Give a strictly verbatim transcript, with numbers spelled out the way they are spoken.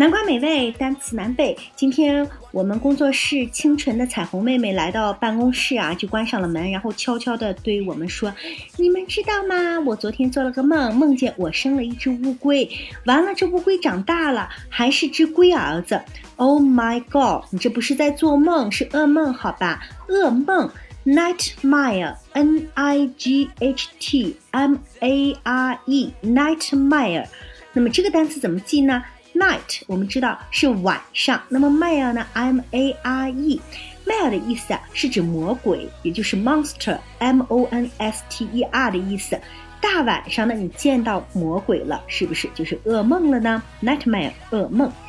南瓜美味，单词南北。今天我们工作室清纯的彩虹妹妹来到办公室啊，就关上了门，然后悄悄地对我们说：你们知道吗？我昨天做了个梦，梦见我生了一只乌龟，完了这乌龟长大了，还是只龟儿子。Oh my god！ 你这不是在做梦，是噩梦，好吧？噩梦 ，nightmare， N I G H T M A R E， nightmare。那么这个单词怎么记呢？Night 我们知道是晚上，那么 mare 呢 M A R E mare 的意思啊是指魔鬼，也就是 monster M O N S T E R 的意思。大晚上呢你见到魔鬼了，是不是就是噩梦了呢？ Nightmare 噩梦。